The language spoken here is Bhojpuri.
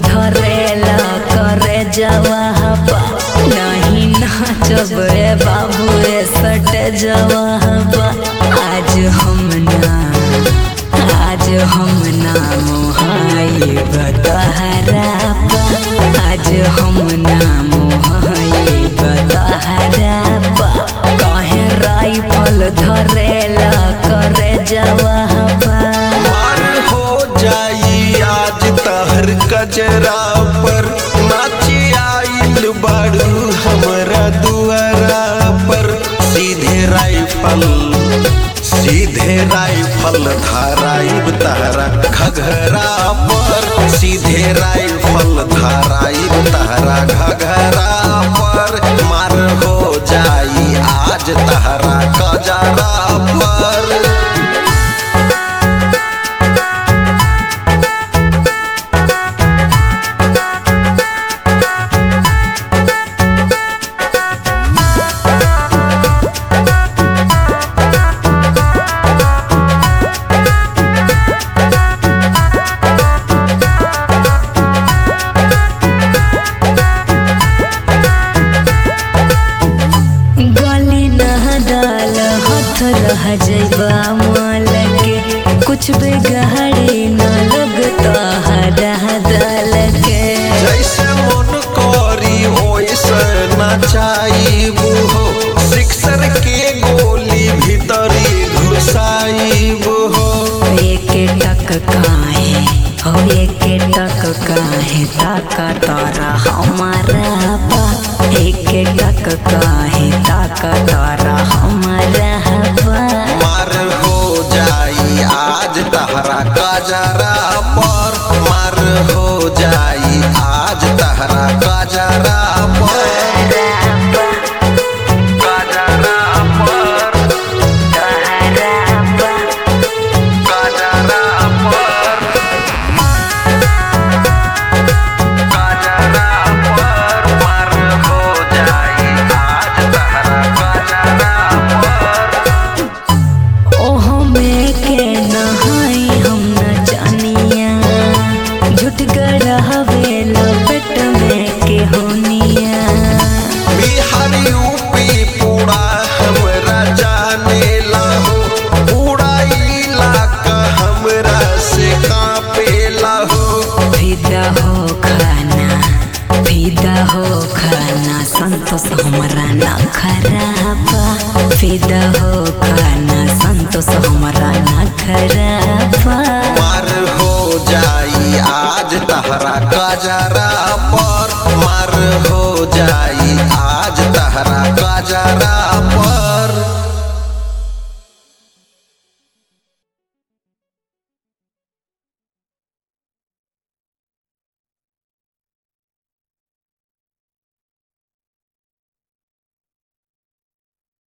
धरेला करे जवाहबा नहीं नाचब रे बाबू रे सट जवाहबा आज हम ना मोहाइब तहराबा आज हम ना मोहाइब तहराबा कहे राइफल धरेला करे जवाहबा मार हो जाई आज तहर कजरा पर नाची आइल बाड़ू हमरा दुआरा पर सीधे राइफल धाराइब तहरा घघरा पर सीधे राइफल धाराइब तहरा घघरा पर मार हो जाई आज तहरा कजरा पर रह जैबा माल के कुछ बेगहरी न लगता हरा दल के जैसे मन करी ओइसे नचाइबू हो सिक्सर के गोली भीतरी घुसाइबू हो एक टक काहे ताका तारा हमारा बा एक टक काहे ताका तारा हमारा बा मार हो जाई आज तहरा कजरा पर मार हो जाई आज तहरा कजरा पर फिदा हो खाना संतोष हमरा ना खराबा फिदा हो खाना संतोष हमरा ना खराबा मार हो जाई आज तहरा कजरा